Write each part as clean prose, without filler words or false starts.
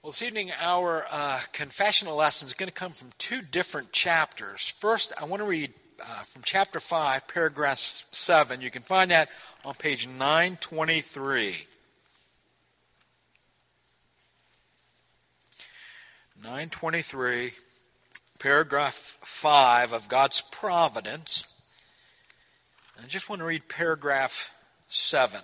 Well, this evening our confessional lesson is going to come from two different chapters. First, I want to read from chapter 5, paragraph 7. You can find that on page 923. 923, paragraph 5 of God's providence. And I just want to read paragraph 7.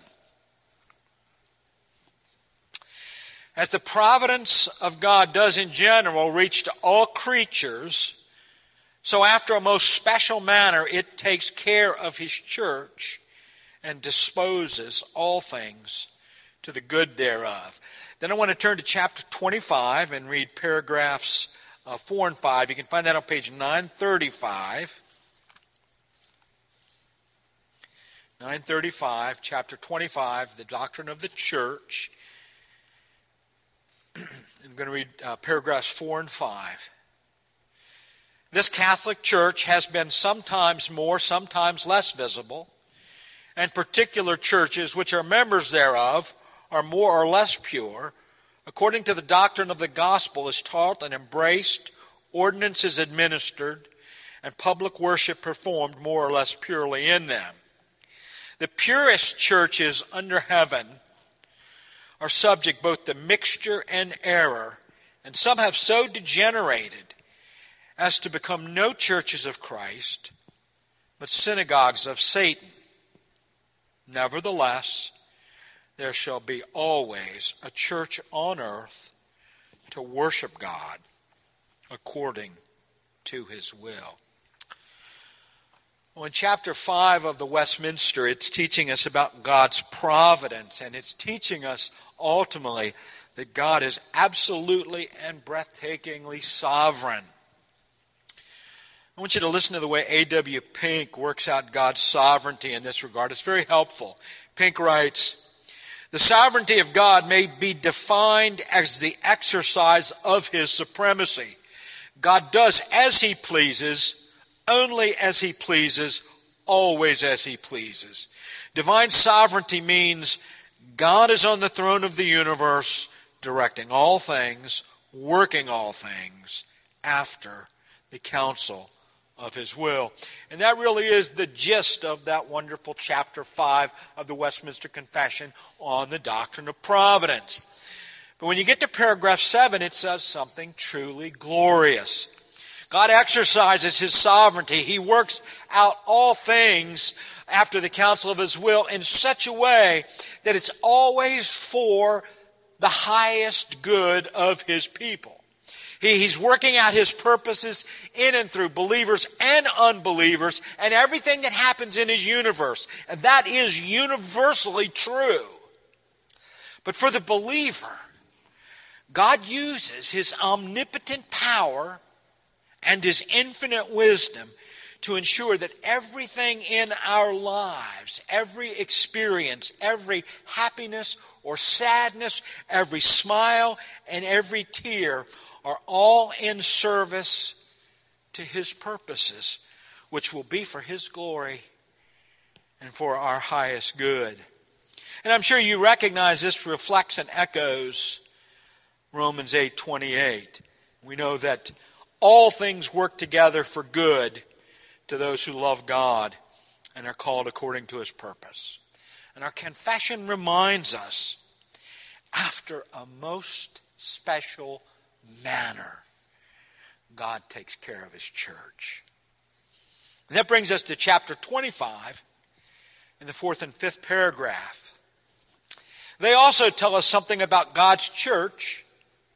As the providence of God does in general reach to all creatures, so after a most special manner it takes care of His church and disposes all things to the good thereof. Then I want to turn to chapter 25 and read paragraphs 4 and 5. You can find that on page 935. 935, chapter 25, the doctrine of the church. I'm going to read paragraphs 4 and 5. This Catholic Church has been sometimes more, sometimes less visible, and particular churches which are members thereof are more or less pure, according to the doctrine of the gospel is taught and embraced, ordinances administered, and public worship performed more or less purely in them. The purest churches under heaven are subject both to mixture and error, and some have so degenerated as to become no churches of Christ, but synagogues of Satan. Nevertheless, there shall be always a church on earth to worship God according to His will. Well, in chapter 5 of the Westminster, it's teaching us about God's providence, and it's teaching us ultimately that God is absolutely and breathtakingly sovereign. I want you to listen to the way A.W. Pink works out God's sovereignty in this regard. It's very helpful. Pink writes, "The sovereignty of God may be defined as the exercise of His supremacy. God does as He pleases, only as He pleases, always as He pleases. Divine sovereignty means God is on the throne of the universe, directing all things, working all things after the counsel of His will." And that really is the gist of that wonderful chapter 5 of the Westminster Confession on the doctrine of providence. But when you get to paragraph 7, it says something truly glorious. God exercises His sovereignty. He works out all things after the counsel of His will in such a way that it's always for the highest good of His people. He's working out His purposes in and through believers and unbelievers and everything that happens in His universe. And that is universally true. But for the believer, God uses His omnipotent power and His infinite wisdom to ensure that everything in our lives, every experience, every happiness or sadness, every smile and every tear are all in service to His purposes, which will be for His glory and for our highest good. And I'm sure you recognize this reflects and echoes Romans 8:28. We know that all things work together for good to those who love God and are called according to His purpose. And our confession reminds us, after a most special manner, God takes care of His church. And that brings us to chapter 25 in the 4th and 5th paragraph. They also tell us something about God's church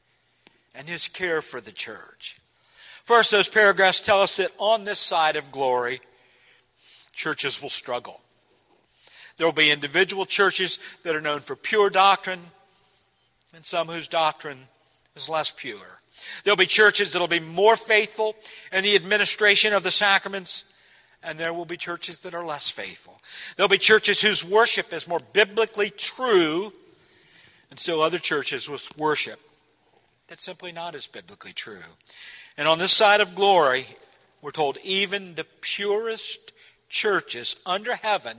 and His care for the church. First, those paragraphs tell us that on this side of glory, churches will struggle. There will be individual churches that are known for pure doctrine, and some whose doctrine is less pure. There will be churches that will be more faithful in the administration of the sacraments, and there will be churches that are less faithful. There will be churches whose worship is more biblically true, and still other churches with worship that's simply not as biblically true. And on this side of glory, we're told even the purest churches under heaven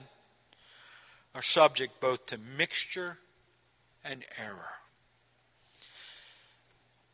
are subject both to mixture and error.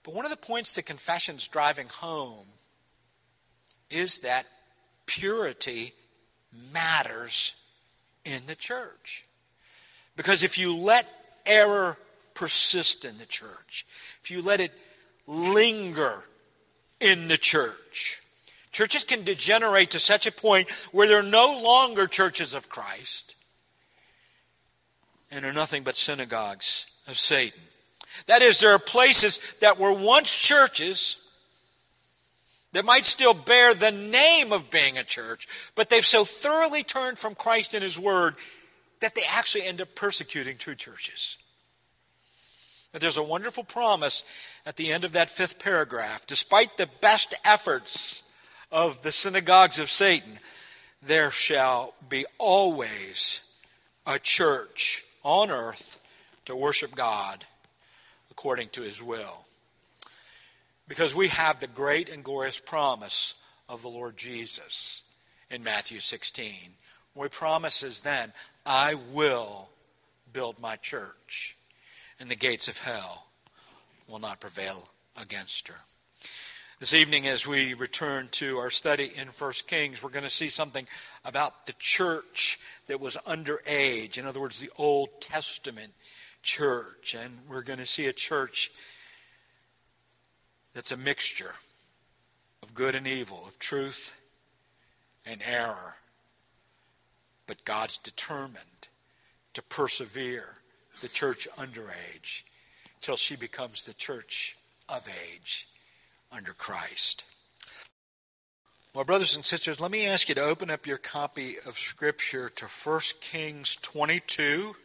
But one of the points the confession's driving home is that purity matters in the church. Because if you let error persist in the church, if you let it linger in the church, churches can degenerate to such a point where they're no longer churches of Christ and are nothing but synagogues of Satan. That is, there are places that were once churches that might still bear the name of being a church, but they've so thoroughly turned from Christ and His Word that they actually end up persecuting true churches. But there's a wonderful promise at the end of that 5th paragraph. Despite the best efforts of the synagogues of Satan, there shall be always a church on earth to worship God according to His will. Because we have the great and glorious promise of the Lord Jesus in Matthew 16, where He promises then, I will build my church, and the gates of hell will not prevail against her. This evening, as we return to our study in 1 Kings, we're going to see something about the church that was underage. In other words, the Old Testament church. And we're going to see a church that's a mixture of good and evil, of truth and error. But God's determined to persevere the church underage till she becomes the church of age under Christ. Well, brothers and sisters, let me ask you to open up your copy of Scripture to 1 Kings 22.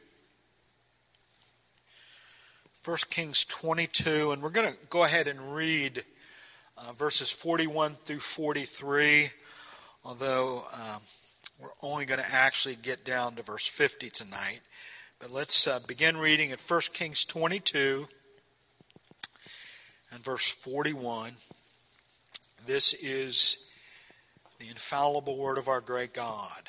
1 Kings 22, and we're going to go ahead and read verses 41 through 43, although we're only going to actually get down to verse 50 tonight. But let's begin reading at 1 Kings 22 and verse 41. This is the infallible word of our great God.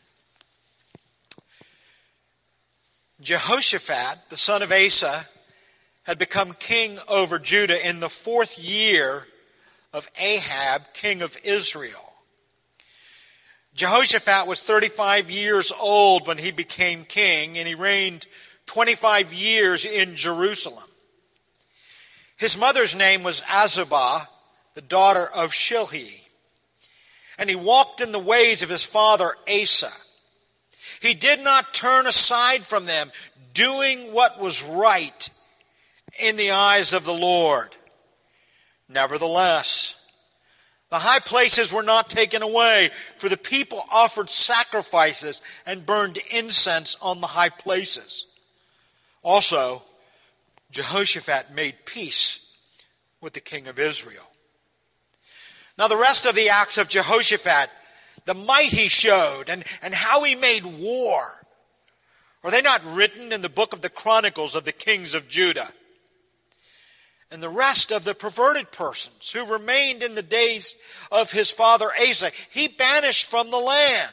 Jehoshaphat, the son of Asa, had become king over Judah in the 4th year of Ahab, king of Israel. Jehoshaphat was 35 years old when he became king, and he reigned 25 years in Jerusalem. His mother's name was Azubah, the daughter of Shilhi. And he walked in the ways of his father Asa. He did not turn aside from them, doing what was right in the eyes of the Lord. Nevertheless, the high places were not taken away, for the people offered sacrifices and burned incense on the high places. Also, Jehoshaphat made peace with the king of Israel. Now the rest of the acts of Jehoshaphat, the might he showed, and how he made war, are they not written in the book of the Chronicles of the kings of Judah? And the rest of the perverted persons who remained in the days of his father Asa, he banished from the land.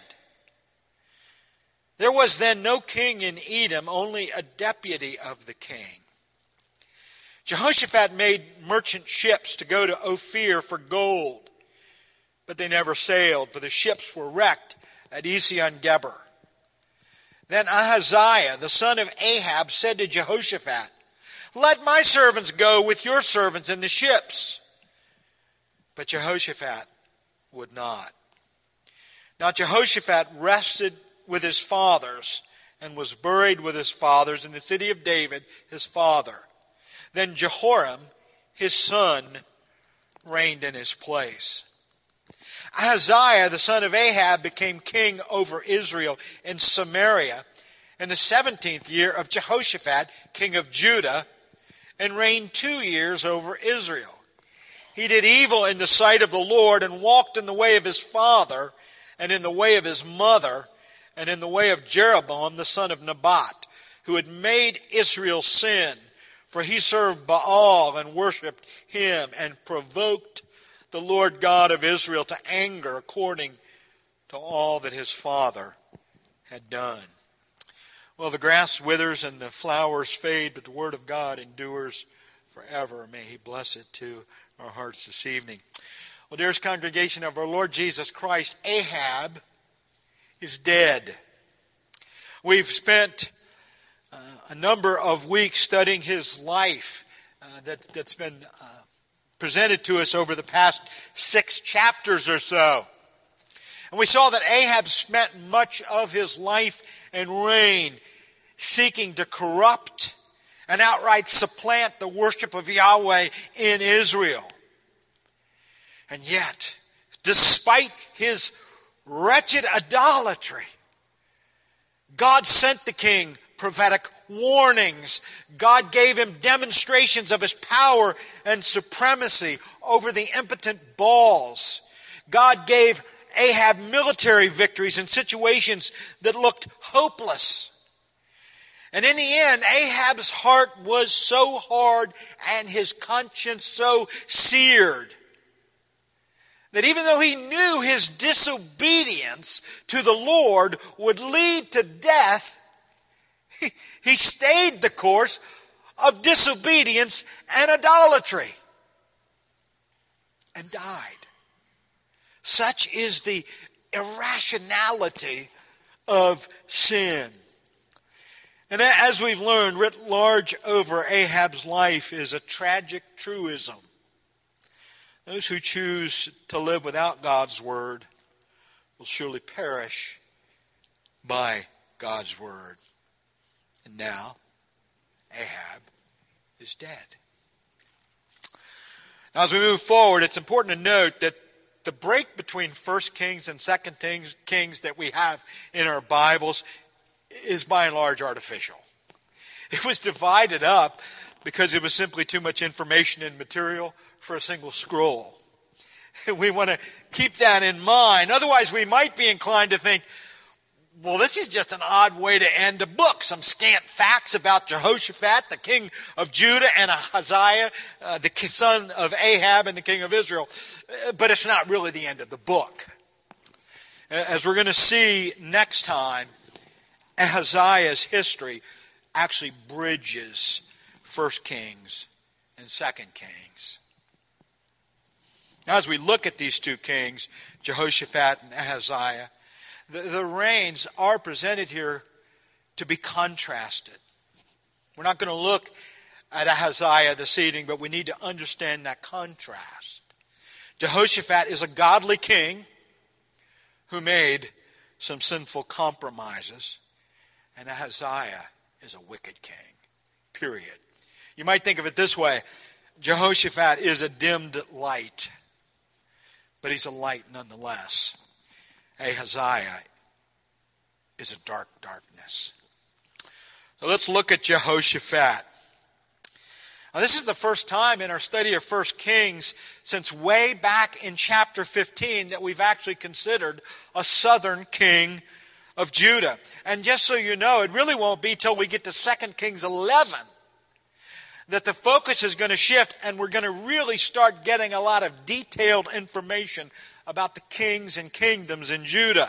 There was then no king in Edom, only a deputy of the king. Jehoshaphat made merchant ships to go to Ophir for gold, but they never sailed, for the ships were wrecked at Ezion-Geber. Then Ahaziah, the son of Ahab, said to Jehoshaphat, "Let my servants go with your servants in the ships." But Jehoshaphat would not. Now Jehoshaphat rested with his fathers and was buried with his fathers in the city of David, his father. Then Jehoram, his son, reigned in his place. Ahaziah, the son of Ahab, became king over Israel in Samaria in the 17th year of Jehoshaphat, king of Judah, and reigned 2 years over Israel. He did evil in the sight of the Lord and walked in the way of his father and in the way of his mother and in the way of Jeroboam, the son of Nebat, who had made Israel sin, for he served Baal and worshipped him and provoked the Lord God of Israel to anger according to all that his father had done. Well, the grass withers and the flowers fade, but the word of God endures forever. May He bless it to our hearts this evening. Well, dearest congregation of our Lord Jesus Christ, Ahab is dead. We've spent a number of weeks studying his life that's been presented to us over the past 6 chapters or so. And we saw that Ahab spent much of his life and reign seeking to corrupt and outright supplant the worship of Yahweh in Israel. And yet, despite his wretched idolatry, God sent the king prophetic warnings. God gave him demonstrations of his power and supremacy over the impotent Baals. God gave Ahab military victories in situations that looked hopeless. And in the end, Ahab's heart was so hard and his conscience so seared that even though he knew his disobedience to the Lord would lead to death, he stayed the course of disobedience and idolatry and died. Such is the irrationality of sin. And as we've learned, writ large over Ahab's life is a tragic truism. Those who choose to live without God's word will surely perish by God's word. And now, Ahab is dead. Now, as we move forward, it's important to note that the break between 1 Kings and 2 Kings that we have in our Bibles is by and large artificial. It was divided up because it was simply too much information and material for a single scroll. We want to keep that in mind. Otherwise, we might be inclined to think, well, this is just an odd way to end a book. Some scant facts about Jehoshaphat, the king of Judah, and Ahaziah, the son of Ahab and the king of Israel. But it's not really the end of the book. As we're going to see next time, Ahaziah's history actually bridges 1 Kings and 2 Kings. Now, as we look at these two kings, Jehoshaphat and Ahaziah, the reigns are presented here to be contrasted. We're not going to look at Ahaziah this evening, but we need to understand that contrast. Jehoshaphat is a godly king who made some sinful compromises, and Ahaziah is a wicked king, period. You might think of it this way. Jehoshaphat is a dimmed light, but he's a light nonetheless. Ahaziah is a dark darkness. So let's look at Jehoshaphat. Now, this is the first time in our study of 1 Kings since way back in chapter 15 that we've actually considered a southern king of Judah. And just so you know, it really won't be till we get to 2 Kings 11 that the focus is going to shift and we're going to really start getting a lot of detailed information about the kings and kingdoms in Judah.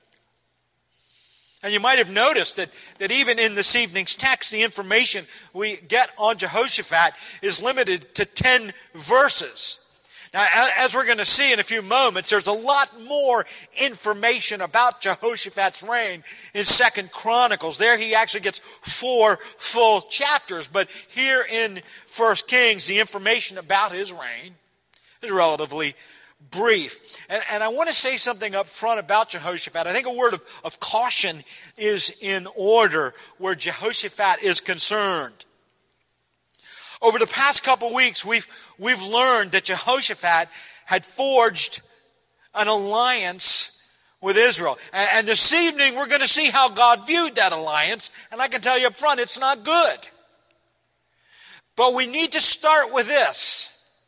And you might have noticed that even in this evening's text, the information we get on Jehoshaphat is limited to 10 verses. Now, as we're going to see in a few moments, there's a lot more information about Jehoshaphat's reign in 2 Chronicles. There he actually gets 4 full chapters. But here in 1 Kings, the information about his reign is relatively brief. And I want to say something up front about Jehoshaphat. I think a word of caution is in order where Jehoshaphat is concerned. Over the past couple weeks, we've learned that Jehoshaphat had forged an alliance with Israel. And this evening, we're going to see how God viewed that alliance. And I can tell you up front, it's not good. But we need to start with this.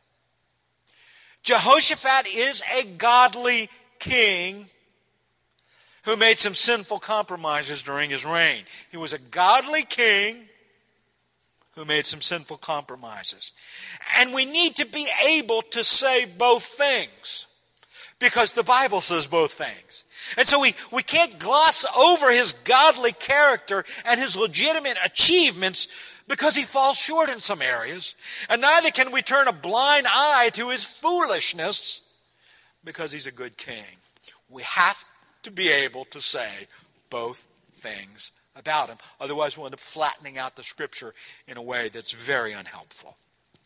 Jehoshaphat is a godly king who made some sinful compromises during his reign. He was a godly king who made some sinful compromises. And we need to be able to say both things. because the Bible says both things. And so we can't gloss over his godly character and his legitimate achievements because he falls short in some areas. And neither can we turn a blind eye to his foolishness because he's a good king. We have to be able to say both things about him. Otherwise, we'll end up flattening out the Scripture in a way that's very unhelpful.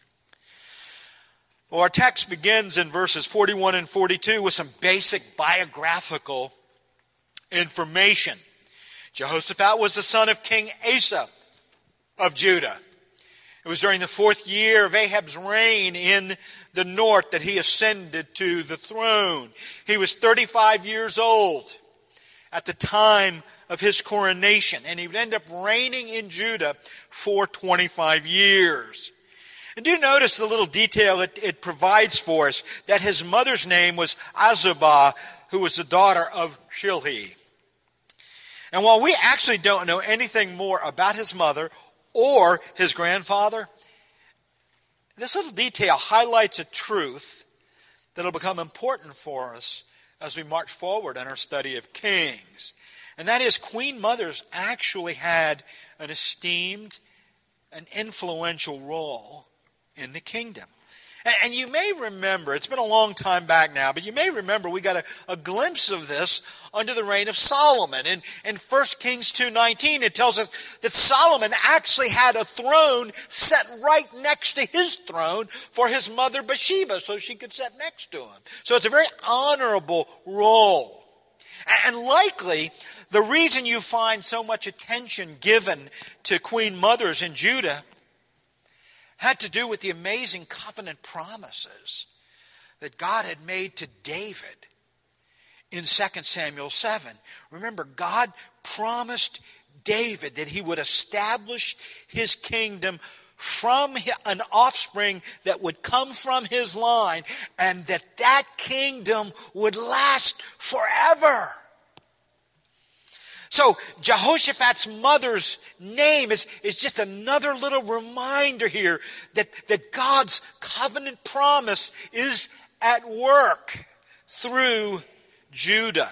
Well, our text begins in verses 41 and 42 with some basic biographical information. Jehoshaphat was the son of King Asa of Judah. It was during the 4th year of Ahab's reign in the north that he ascended to the throne. He was 35 years old at the time of his coronation, and he would end up reigning in Judah for 25 years. And do notice the little detail it provides for us, that his mother's name was Azubah, who was the daughter of Shilhi. And while we actually don't know anything more about his mother or his grandfather, this little detail highlights a truth that will become important for us as we march forward in our study of kings. And that is, queen mothers actually had an esteemed and influential role in the kingdom. And you may remember, it's been a long time back now, but you may remember we got a glimpse of this under the reign of Solomon. In 1 Kings 2:19, it tells us that Solomon actually had a throne set right next to his throne for his mother Bathsheba, so she could sit next to him. So it's a very honorable role. And likely, the reason you find so much attention given to queen mothers in Judah had to do with the amazing covenant promises that God had made to David in 2 Samuel 7. Remember, God promised David that he would establish his kingdom from an offspring that would come from his line, and that kingdom would last forever. So Jehoshaphat's mother's name is just another little reminder here that God's covenant promise is at work through Judah.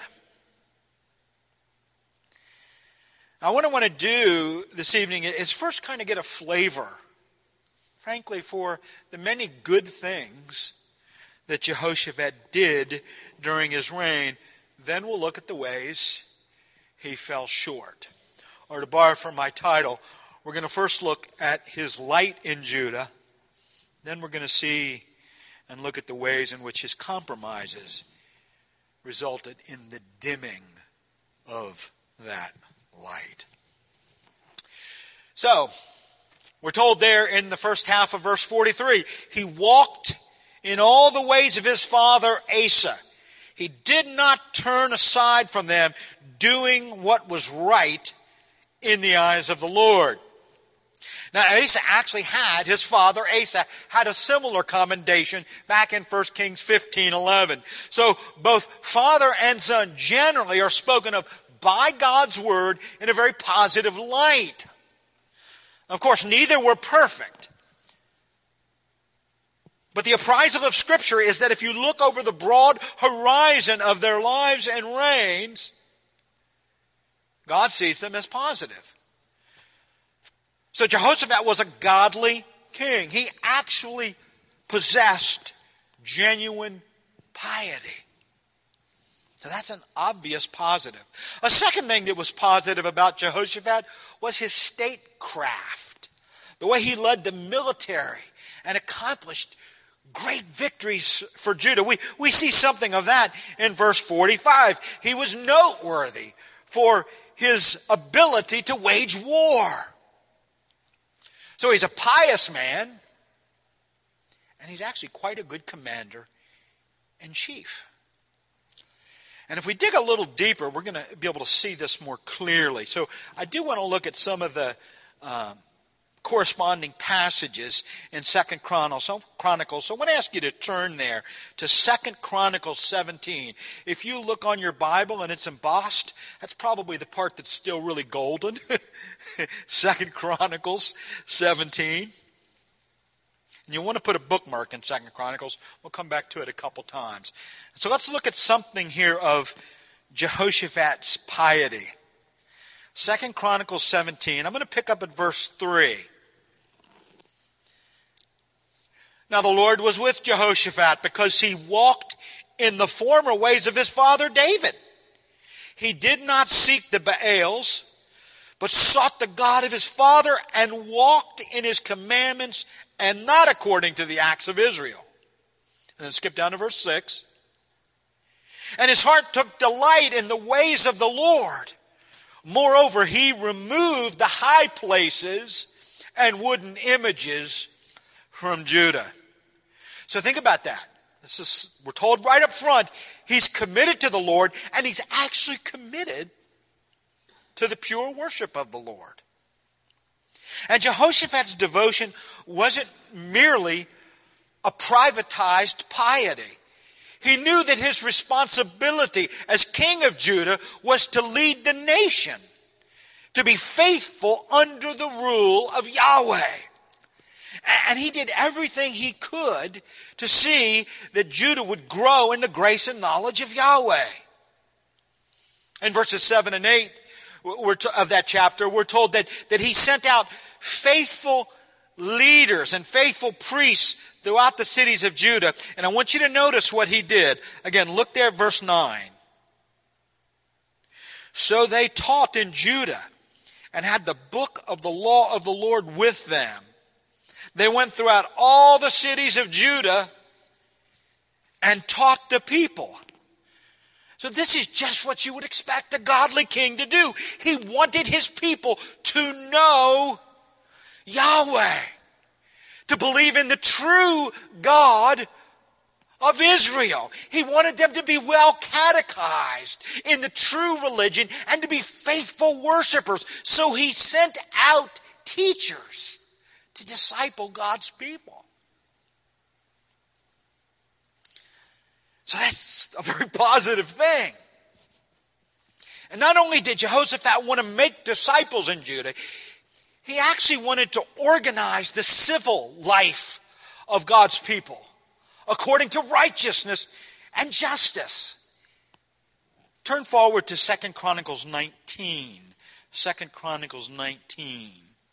Now, what I want to do this evening is first kind of get a flavor, frankly, for the many good things that Jehoshaphat did during his reign. Then we'll look at the ways he fell short. Or to borrow from my title, we're going to first look at his light in Judah. Then we're going to see and look at the ways in which his compromises resulted in the dimming of that light. So, we're told there in the first half of verse 43, he walked in all the ways of his father Asa. He did not turn aside from them, doing what was right in the eyes of the Lord. Now, Asa actually his father Asa had a similar commendation back in 1 Kings 15:11. So both father and son generally are spoken of by God's word in a very positive light. Of course, neither were perfect. But the appraisal of Scripture is that if you look over the broad horizon of their lives and reigns, God sees them as positive. So Jehoshaphat was a godly king. He actually possessed genuine piety. So that's an obvious positive. A second thing that was positive about Jehoshaphat was his statecraft. The way he led the military and accomplished great victories for Judah. We see something of that in verse 45. He was noteworthy for his ability to wage war. So he's a pious man, and he's actually quite a good commander-in-chief. And if we dig a little deeper, we're going to be able to see this more clearly. So I do want to look at some of the corresponding passages in 2 Chronicles. So I want to ask you to turn there to 2 Chronicles 17. If you look on your Bible and it's embossed, that's probably the part that's still really golden. 2 Chronicles 17. And you want to put a bookmark in 2 Chronicles. We'll come back to it a couple times. So let's look at something here of Jehoshaphat's piety. 2 Chronicles 17. I'm going to pick up at verse 3. Now the Lord was with Jehoshaphat because he walked in the former ways of his father David. He did not seek the Baals, but sought the God of his father and walked in his commandments and not according to the acts of Israel. And then skip down to verse 6. And his heart took delight in the ways of the Lord. Moreover, he removed the high places and wooden images from Judah. So think about that. We're told right up front, he's committed to the Lord, and he's actually committed to the pure worship of the Lord. And Jehoshaphat's devotion wasn't merely a privatized piety. He knew that his responsibility as king of Judah was to lead the nation, to be faithful under the rule of Yahweh. And he did everything he could to see that Judah would grow in the grace and knowledge of Yahweh. In verses 7 and 8 of that chapter, we're told that he sent out faithful leaders and faithful priests throughout the cities of Judah. And I want you to notice what he did. Again, look there at verse 9. So they taught in Judah and had the book of the law of the Lord with them. They went throughout all the cities of Judah and taught the people. So this is just what you would expect a godly king to do. He wanted his people to know Yahweh, to believe in the true God of Israel. He wanted them to be well catechized in the true religion and to be faithful worshipers. So he sent out teachers to disciple God's people. So that's a very positive thing. And not only did Jehoshaphat want to make disciples in Judah, he actually wanted to organize the civil life of God's people according to righteousness and justice. Turn forward to 2 Chronicles 19. 2 Chronicles 19.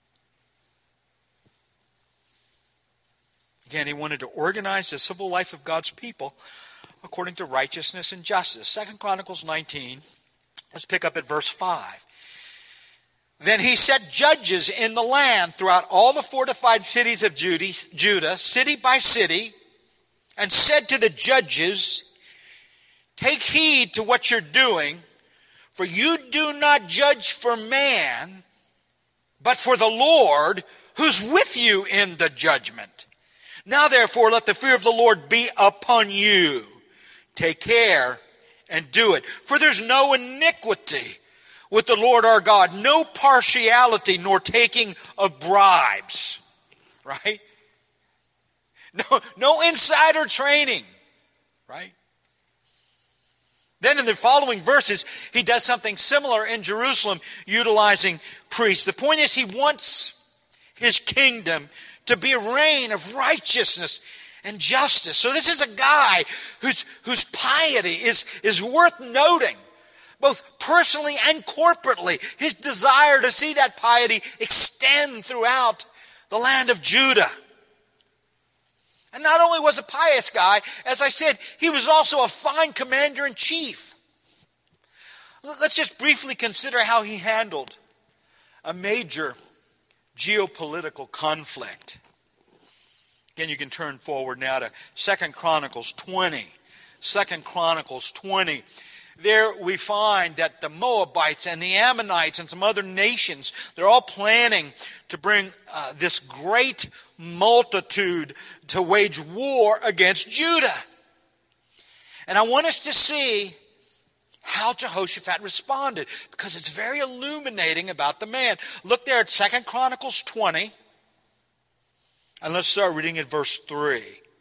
Again, he wanted to organize the civil life of God's people according to righteousness and justice. 2 Chronicles 19, let's pick up at verse 5. Then he set judges in the land throughout all the fortified cities of Judah, city by city, and said to the judges, take heed to what you're doing, for you do not judge for man, but for the Lord, who's with you in the judgment. Now therefore let the fear of the Lord be upon you. Take care and do it. For there's no iniquity with the Lord our God, no partiality nor taking of bribes. Right? No insider training. Right? Then in the following verses, he does something similar in Jerusalem, utilizing priests. The point is, he wants his kingdom to be a reign of righteousness and justice. So this is a guy whose piety is worth noting, both personally and corporately. His desire to see that piety extend throughout the land of Judah. And not only was a pious guy, as I said, he was also a fine commander-in-chief. Let's just briefly consider how he handled a major geopolitical conflict. Again, you can turn forward now to 2 Chronicles 20. 2 Chronicles 20. There we find that the Moabites and the Ammonites and some other nations, they're all planning to bring this great multitude to wage war against Judah. And I want us to see how Jehoshaphat responded, because it's very illuminating about the man. Look there at 2 Chronicles 20. And let's start reading at verse 3.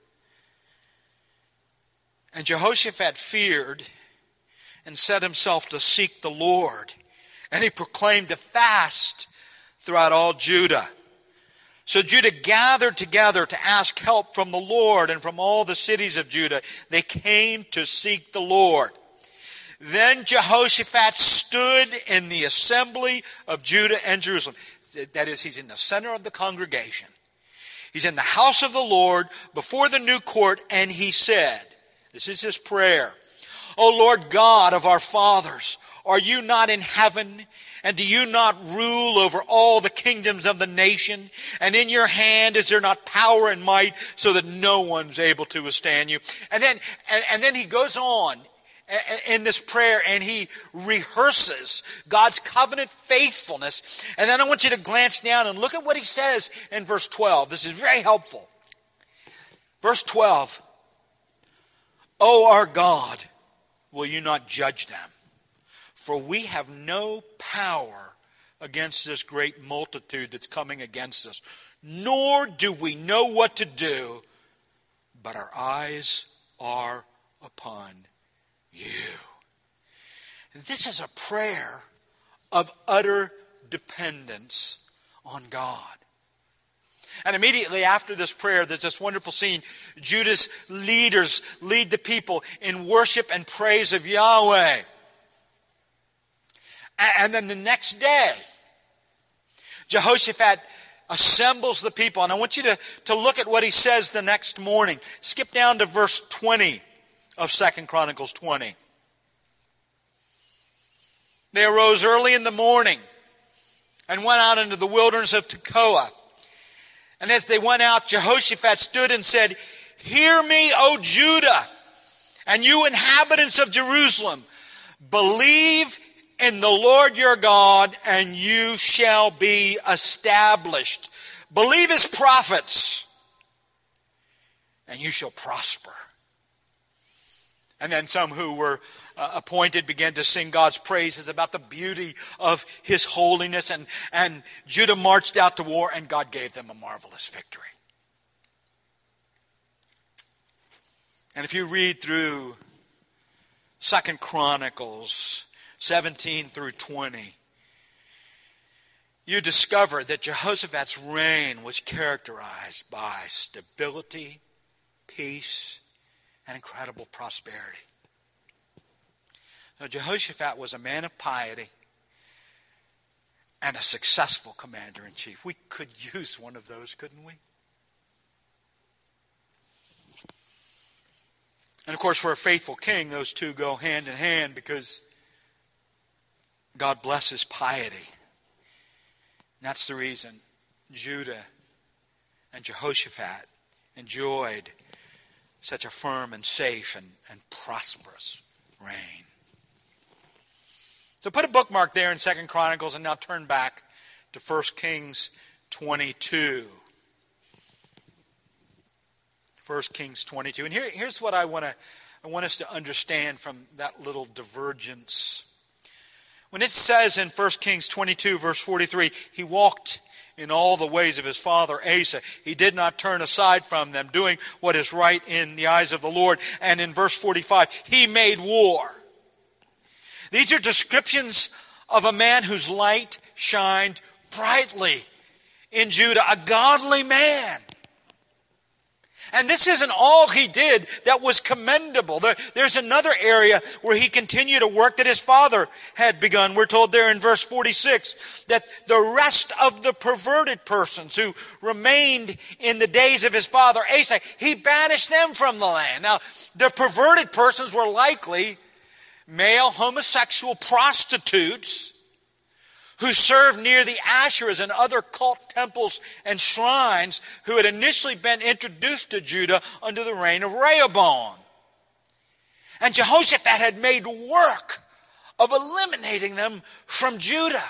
And Jehoshaphat feared and set himself to seek the Lord. And he proclaimed a fast throughout all Judah. So Judah gathered together to ask help from the Lord, and from all the cities of Judah they came to seek the Lord. Then Jehoshaphat stood in the assembly of Judah and Jerusalem. That is, he's in the center of the congregation. He's in the house of the Lord before the new court, and he said, this is his prayer, O Lord God of our fathers, are you not in heaven? And do you not rule over all the kingdoms of the nation? And in your hand is there not power and might, so that no one's able to withstand you? And then he goes on in this prayer, and he rehearses God's covenant faithfulness. And then I want you to glance down and look at what he says in verse 12. This is very helpful. Verse 12. O our God, will you not judge them? For we have no power against this great multitude that's coming against us, nor do we know what to do, but our eyes are upon you. This is a prayer of utter dependence on God. And immediately after this prayer, there's this wonderful scene. Judah's leaders lead the people in worship and praise of Yahweh. And then the next day, Jehoshaphat assembles the people. And I want you to look at what he says the next morning. Skip down to verse 20 of 2 Chronicles 20. They arose early in the morning and went out into the wilderness of Tekoa. And as they went out, Jehoshaphat stood and said, Hear me, O Judah, and you inhabitants of Jerusalem. Believe in the Lord your God, and you shall be established. Believe his prophets, and you shall prosper. And then some who were appointed began to sing God's praises about the beauty of his holiness. And Judah marched out to war, and God gave them a marvelous victory. And if you read through 2 Chronicles 17 through 20, you discover that Jehoshaphat's reign was characterized by stability, peace, and incredible prosperity. Now, Jehoshaphat was a man of piety and a successful commander-in-chief. We could use one of those, couldn't we? And of course, for a faithful king, those two go hand in hand, because God blesses piety. And that's the reason Judah and Jehoshaphat enjoyed such a firm and safe and prosperous reign. So put a bookmark there in 2 Chronicles, and now turn back to 1 Kings 22. 1 Kings 22. And here's what I want us to understand from that little divergence. When it says in 1 Kings 22, verse 43, he walked in all the ways of his father Asa. He did not turn aside from them, doing what is right in the eyes of the Lord. And in verse 45, he made war. These are descriptions of a man whose light shined brightly in Judah, a godly man. And this isn't all he did that was commendable. There's another area where he continued a work that his father had begun. We're told there in verse 46 that the rest of the perverted persons who remained in the days of his father Asa, he banished them from the land. Now, the perverted persons were likely male homosexual prostitutes who served near the Asherahs and other cult temples and shrines, who had initially been introduced to Judah under the reign of Rehoboam. And Jehoshaphat had made work of eliminating them from Judah.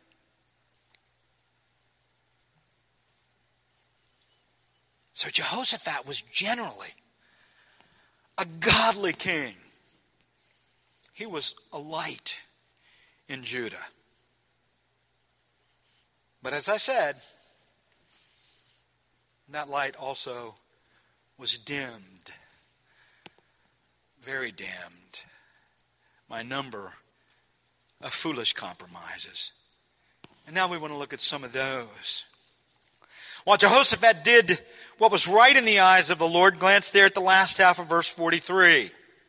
So Jehoshaphat was generally a godly king. He was a light in Judah. But as I said, that light also was dimmed, very dimmed, by a number of foolish compromises. And now we want to look at some of those. While Jehoshaphat did what was right in the eyes of the Lord, glance there at the last half of verse 43.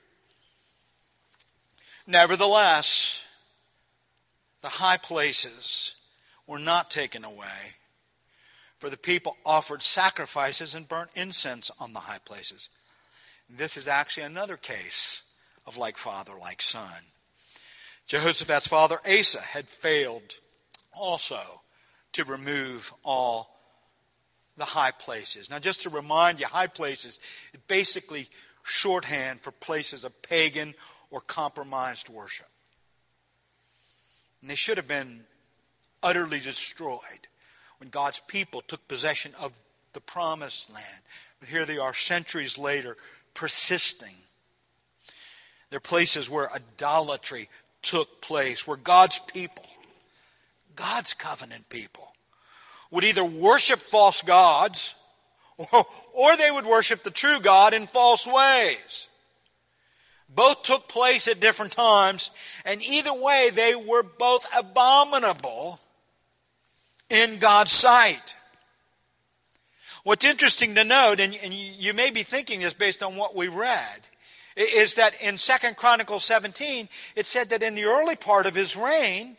Nevertheless, the high places were not taken away, for the people offered sacrifices and burnt incense on the high places. This is actually another case of like father, like son. Jehoshaphat's father Asa had failed also to remove all the high places. Now, just to remind you, high places is basically shorthand for places of pagan or compromised worship. And they should have been utterly destroyed when God's people took possession of the promised land. But here they are centuries later, persisting. They're places where idolatry took place, where God's people, God's covenant people, would either worship false gods or they would worship the true God in false ways. Both took place at different times, and either way they were both abominable in God's sight. What's interesting to note, and you may be thinking this based on what we read, is that in 2 Chronicles 17, it said that in the early part of his reign,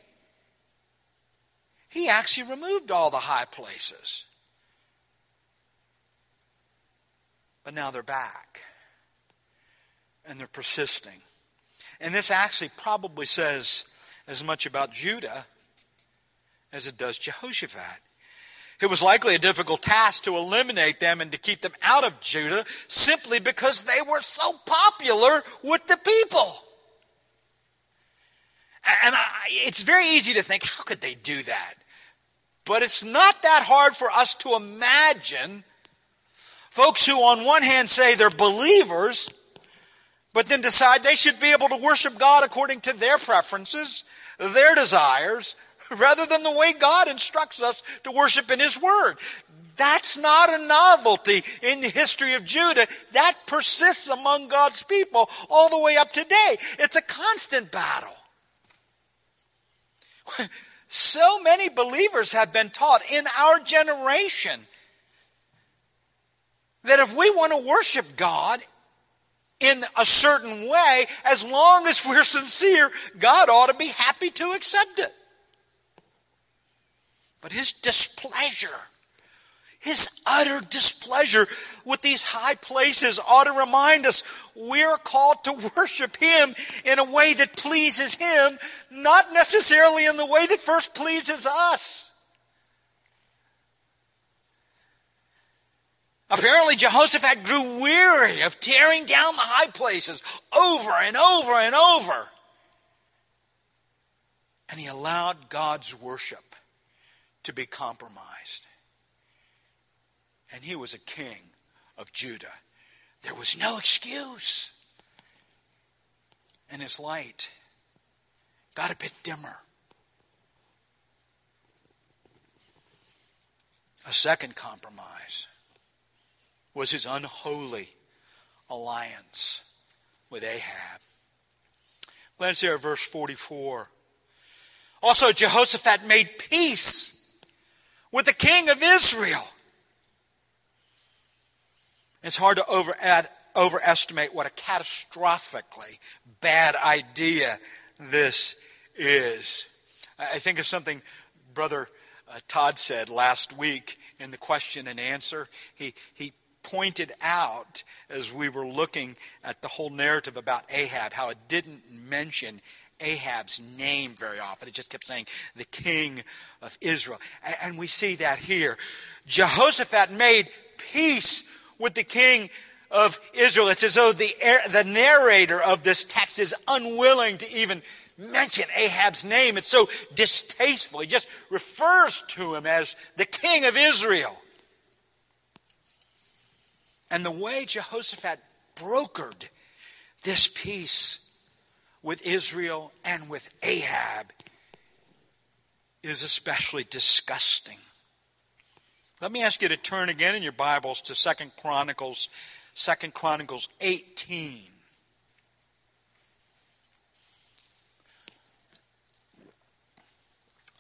he actually removed all the high places. But now they're back. And they're persisting. And this actually probably says as much about Judah as it does Jehoshaphat. It was likely a difficult task to eliminate them and to keep them out of Judah simply because they were so popular with the people. And it's very easy to think, how could they do that? But it's not that hard for us to imagine folks who on one hand say they're believers, but then decide they should be able to worship God according to their preferences, their desires, rather than the way God instructs us to worship in His Word. That's not a novelty in the history of Judah. That persists among God's people all the way up to today. It's a constant battle. So many believers have been taught in our generation that if we want to worship God in a certain way, as long as we're sincere, God ought to be happy to accept it. But His displeasure, His utter displeasure with these high places ought to remind us we're called to worship Him in a way that pleases Him, not necessarily in the way that first pleases us. Apparently Jehoshaphat grew weary of tearing down the high places over and over and over. And he allowed God's worship to be compromised. And he was a king of Judah. There was no excuse. And his light got a bit dimmer. A second compromise was his unholy alliance with Ahab. Glance here at verse 44. Also, Jehoshaphat made peace with the king of Israel. It's hard to overestimate what a catastrophically bad idea this is. I think of something Brother Todd said last week in the question and answer. He pointed out, as we were looking at the whole narrative about Ahab, how it didn't mention Ahab's name very often. It just kept saying the king of Israel. And we see that here. Jehoshaphat made peace with the king of Israel. It's as though the narrator of this text is unwilling to even mention Ahab's name. It's so distasteful. He just refers to him as the king of Israel. And the way Jehoshaphat brokered this peace with Israel and with Ahab is especially disgusting. Let me ask you to turn again in your Bibles to 2 Chronicles 18.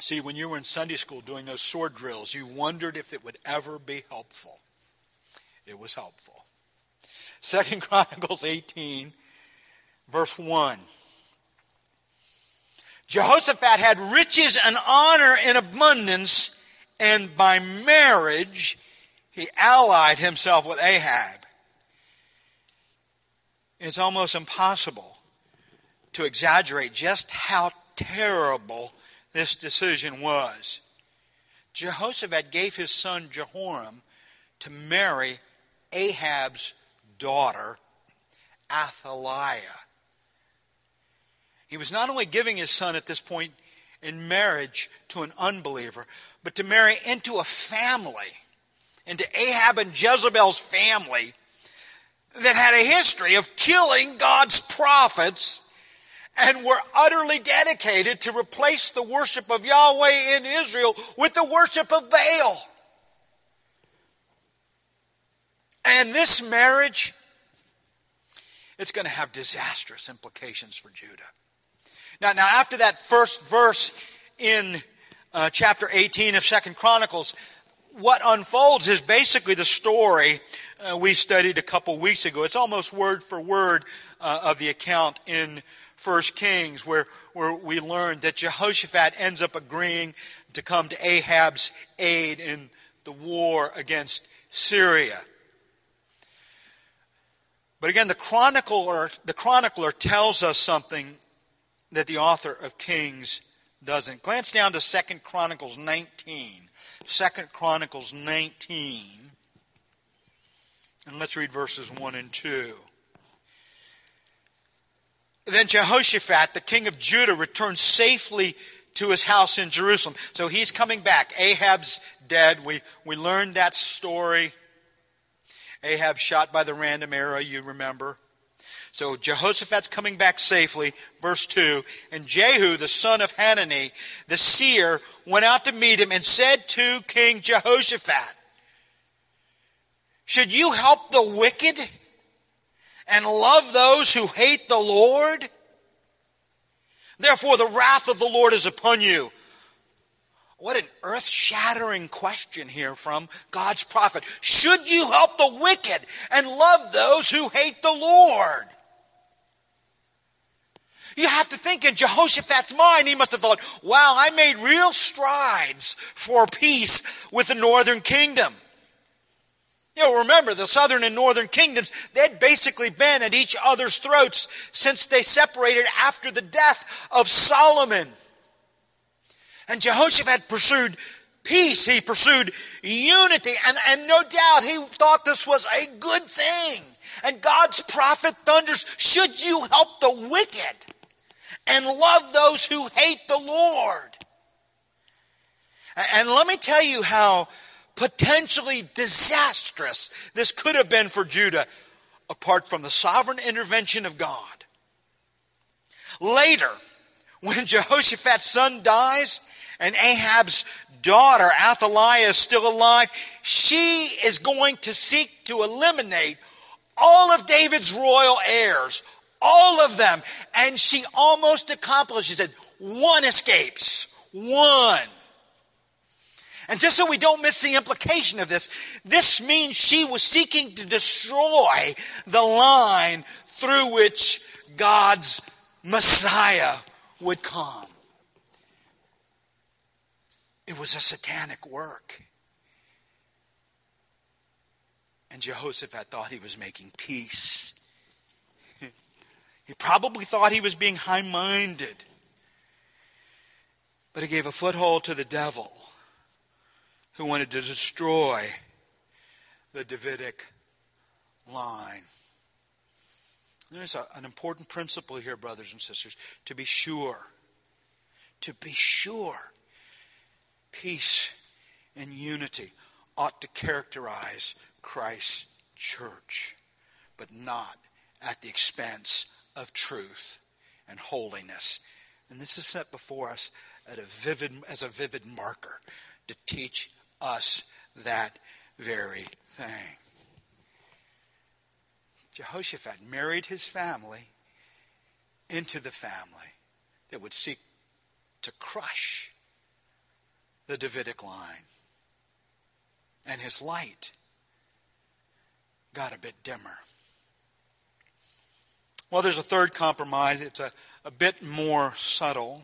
See, when you were in Sunday school doing those sword drills, you wondered if it would ever be helpful. It was helpful. 2 Chronicles 18, verse 1. Jehoshaphat had riches and honor in abundance, and by marriage he allied himself with Ahab. It's almost impossible to exaggerate just how terrible this decision was. Jehoshaphat gave his son Jehoram to marry Ahab's daughter, Athaliah. He was not only giving his son at this point in marriage to an unbeliever, but to marry into a family, into Ahab and Jezebel's family that had a history of killing God's prophets and were utterly dedicated to replace the worship of Yahweh in Israel with the worship of Baal. And this marriage, it's going to have disastrous implications for Judah. Now after that first verse in chapter 18 of 2 Chronicles, what unfolds is basically the story we studied a couple weeks ago. It's almost word for word of the account in 1 Kings, where we learned that Jehoshaphat ends up agreeing to come to Ahab's aid in the war against Syria. But again, the chronicler tells us something that the author of Kings doesn't. Glance down to 2 Chronicles 19. 2 Chronicles 19. And let's read verses 1 and 2. Then Jehoshaphat, the king of Judah, returned safely to his house in Jerusalem. So he's coming back. Ahab's dead. We learned that story. Ahab shot by the random arrow, you remember. So Jehoshaphat's coming back safely. Verse 2. And Jehu, the son of Hanani, the seer, went out to meet him and said to King Jehoshaphat, should you help the wicked and love those who hate the Lord? Therefore the wrath of the Lord is upon you. What an earth-shattering question here from God's prophet. Should you help the wicked and love those who hate the Lord? You have to think in Jehoshaphat's mind, he must have thought, wow, I made real strides for peace with the northern kingdom. You know, remember, the southern and northern kingdoms, they'd basically been at each other's throats since they separated after the death of Solomon. And Jehoshaphat pursued peace. He pursued unity. And no doubt he thought this was a good thing. And God's prophet thunders, should you help the wicked and love those who hate the Lord? And let me tell you how potentially disastrous this could have been for Judah apart from the sovereign intervention of God. Later, when Jehoshaphat's son dies and Ahab's daughter Athaliah is still alive, she is going to seek to eliminate all of David's royal heirs, all of them. And she almost accomplishes it. One escapes. One. And just so we don't miss the implication of this means she was seeking to destroy the line through which God's Messiah would come. It was a satanic work. And Jehoshaphat thought he was making peace. He probably thought he was being high-minded. But he gave a foothold to the devil, who wanted to destroy the Davidic line. There's an important principle here, brothers and sisters. To be sure, peace and unity ought to characterize Christ's church, but not at the expense of truth and holiness. And this is set before us as a vivid marker to teach us that very thing. Jehoshaphat married his family into the family that would seek to crush the Davidic line. And his light got a bit dimmer. Well, there's a third compromise. It's a bit more subtle.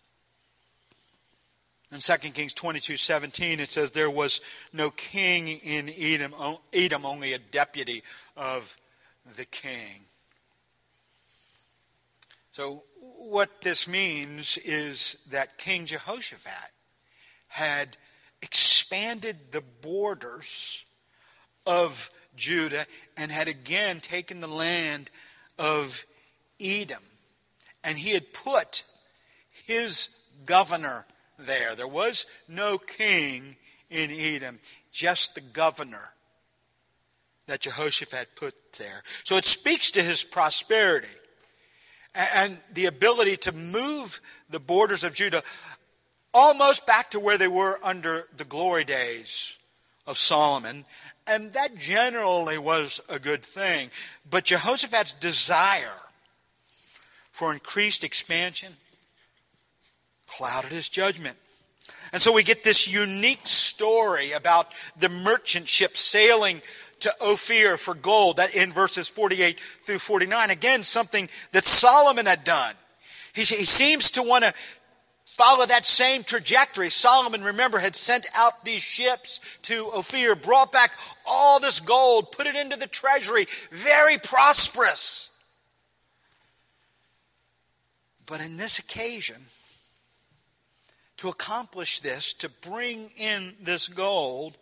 In 2 Kings 22:17, it says, there was no king in Edom, only a deputy of the king. So what this means is that King Jehoshaphat had expanded the borders of Judah and had again taken the land of Edom. And he had put his governor there. There was no king in Edom, just the governor that Jehoshaphat put there. So it speaks to his prosperity and the ability to move the borders of Judah almost back to where they were under the glory days of Solomon. And that generally was a good thing. But Jehoshaphat's desire for increased expansion clouded his judgment. And so we get this unique story about the merchant ship sailing to Ophir for gold, that in verses 48 through 49. Again, something that Solomon had done. He seems to want to follow that same trajectory. Solomon, remember, had sent out these ships to Ophir, brought back all this gold, put it into the treasury, very prosperous. But in this occasion, to accomplish this, to bring in this gold,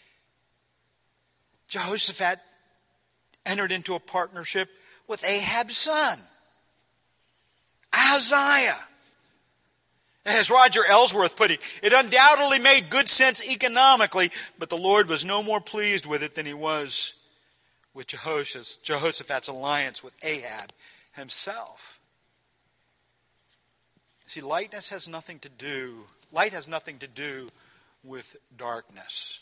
Jehoshaphat entered into a partnership with Ahab's son, Ahaziah. As Roger Ellsworth put it, it undoubtedly made good sense economically, but the Lord was no more pleased with it than he was with Jehoshaphat's alliance with Ahab himself. See, light has nothing to do with darkness.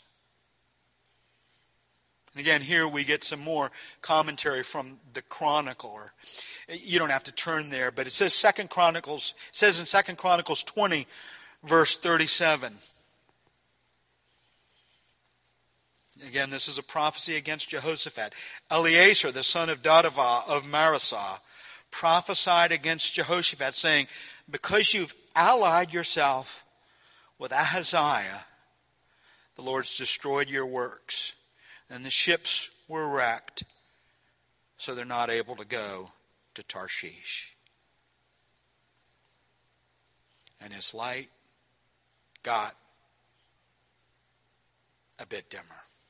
And again, here we get some more commentary from the chronicler. You don't have to turn there, but it says in 2 Chronicles 20, verse 37. Again, this is a prophecy against Jehoshaphat. Eleazar, the son of Dodavah of Marasah, prophesied against Jehoshaphat, saying, because you've allied yourself with Ahaziah, the Lord's destroyed your works. And the ships were wrecked, so they're not able to go to Tarshish. And his light got a bit dimmer.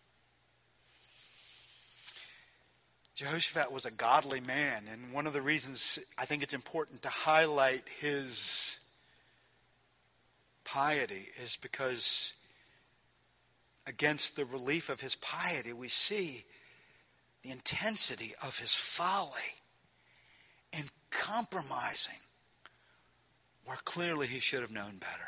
Jehoshaphat was a godly man, and one of the reasons I think it's important to highlight his piety is because against the relief of his piety, we see the intensity of his folly in compromising where clearly he should have known better.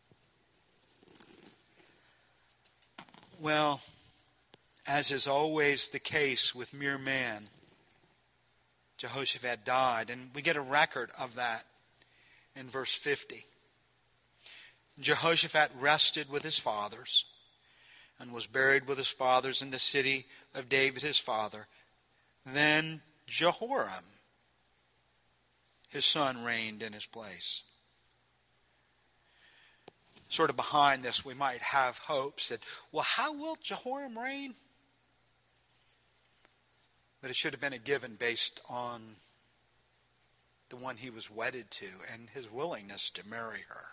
Well, as is always the case with mere man, Jehoshaphat died, and we get a record of that in verse 50. Jehoshaphat rested with his fathers and was buried with his fathers in the city of David his father. Then Jehoram, his son, reigned in his place. Sort of behind this, we might have hopes that, well, how will Jehoram reign? But it should have been a given based on the one he was wedded to and his willingness to marry her.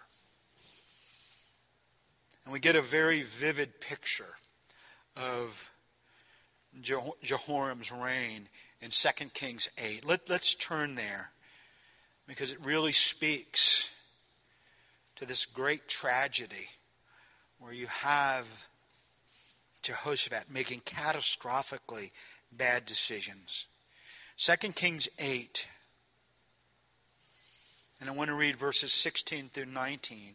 And we get a very vivid picture of Jehoram's reign in 2 Kings 8. Let's turn there because it really speaks to this great tragedy where you have Jehoshaphat making catastrophically bad decisions. 2 Kings 8. And I want to read verses 16 through 19.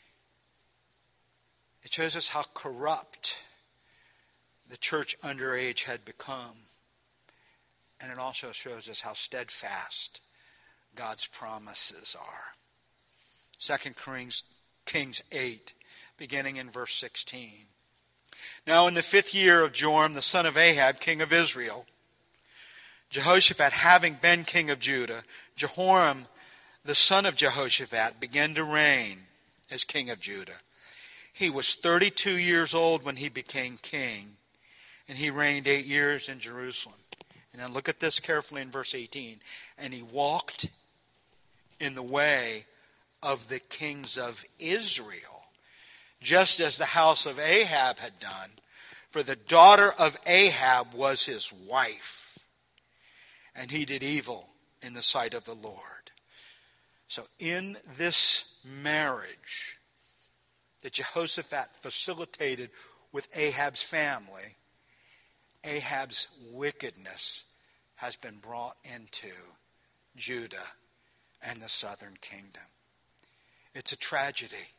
It shows us how corrupt the church underage had become. And it also shows us how steadfast God's promises are. 2 Kings 8, beginning in verse 16. Now in the 5th year of Joram, the son of Ahab, king of Israel, Jehoshaphat having been king of Judah, Jehoram, the son of Jehoshaphat, began to reign as king of Judah. He was 32 years old when he became king, and he reigned 8 years in Jerusalem. And now look at this carefully in verse 18. And he walked in the way of the kings of Israel, just as the house of Ahab had done, for the daughter of Ahab was his wife, and he did evil in the sight of the Lord. So in this marriage that Jehoshaphat facilitated with Ahab's family, Ahab's wickedness has been brought into Judah and the southern kingdom. It's a tragedy.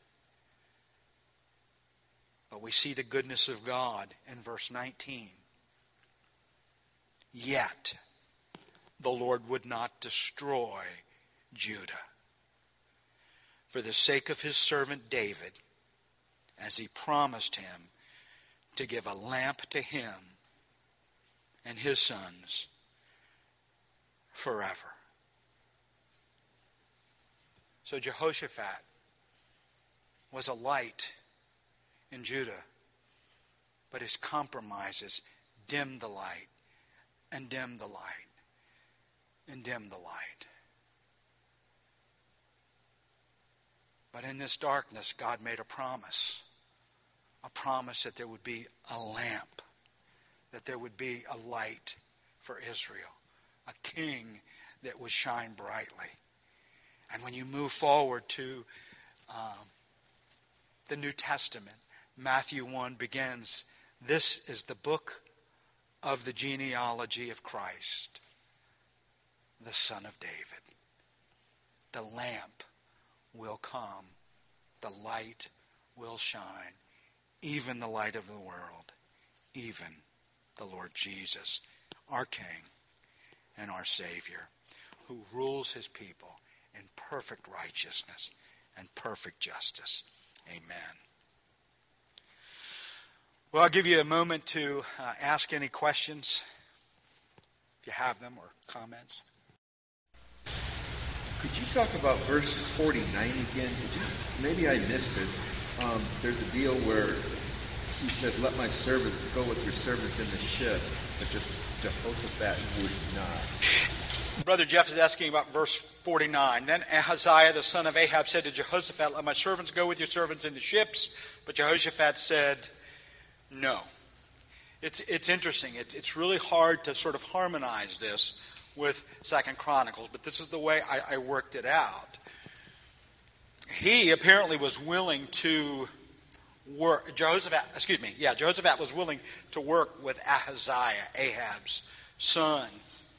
But we see the goodness of God in verse 19. Yet the Lord would not destroy Judah for the sake of his servant David, as he promised him to give a lamp to him and his sons forever. So Jehoshaphat was a light in Judah, but his compromises dimmed the light and dimmed the light and dimmed the light. But in this darkness, God made a promise that there would be a lamp, that there would be a light for Israel, a king that would shine brightly. And when you move forward to the New Testament, Matthew 1 begins, this is the book of the genealogy of Christ, the Son of David. The lamp will come, the light will shine, even the light of the world, even the Lord Jesus, our King and our Savior, who rules his people in perfect righteousness and perfect justice. Amen. Well, I'll give you a moment to ask any questions, if you have them, or comments. Could you talk about verse 49 again? Maybe I missed it. There's a deal where he said, let my servants go with your servants in the ship, but Jehoshaphat would not. Brother Jeff is asking about verse 49. Then Ahaziah, the son of Ahab, said to Jehoshaphat, let my servants go with your servants in the ships. But Jehoshaphat said, no. It's interesting. It's really hard to sort of harmonize this with 2 Chronicles, but this is the way I worked it out. He apparently was willing to work. Jehoshaphat was willing to work with Ahaziah, Ahab's son.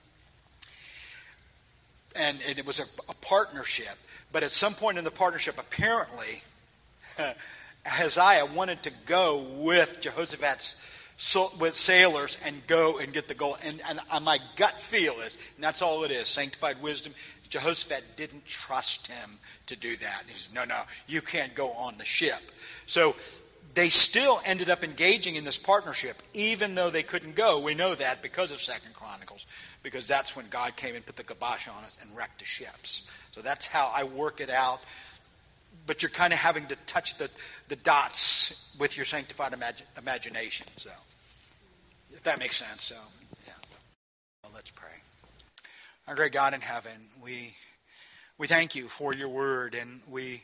And it was a partnership. But at some point in the partnership, apparently, Ahaziah wanted to go with Jehoshaphat's with sailors and go and get the gold. And my gut feel is, and that's all it is, sanctified wisdom, Jehoshaphat didn't trust him to do that. He said, no, you can't go on the ship. So they still ended up engaging in this partnership, even though they couldn't go. We know that because of 2 Chronicles, because that's when God came and put the kibosh on it and wrecked the ships. So that's how I work it out. But you're kind of having to touch the dots with your sanctified imagination. So, if that makes sense. So, yeah. Well, let's pray. Our great God in heaven, we thank you for your word, and we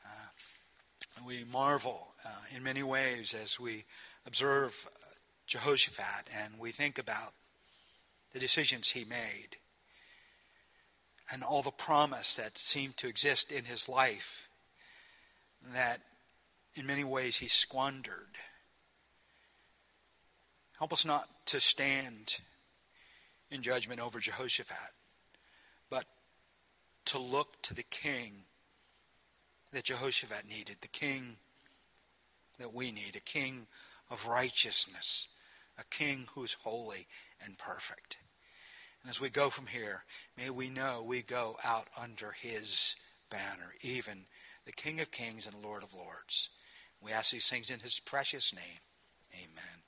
marvel in many ways as we observe Jehoshaphat, and we think about the decisions he made and all the promise that seemed to exist in his life that in many ways he squandered. Help us not to stand in judgment over Jehoshaphat, but to look to the king that Jehoshaphat needed, the king that we need, a king of righteousness, a king who's holy and perfect. And as we go from here, may we know we go out under his banner, even the King of Kings and Lord of Lords. We ask these things in his precious name. Amen.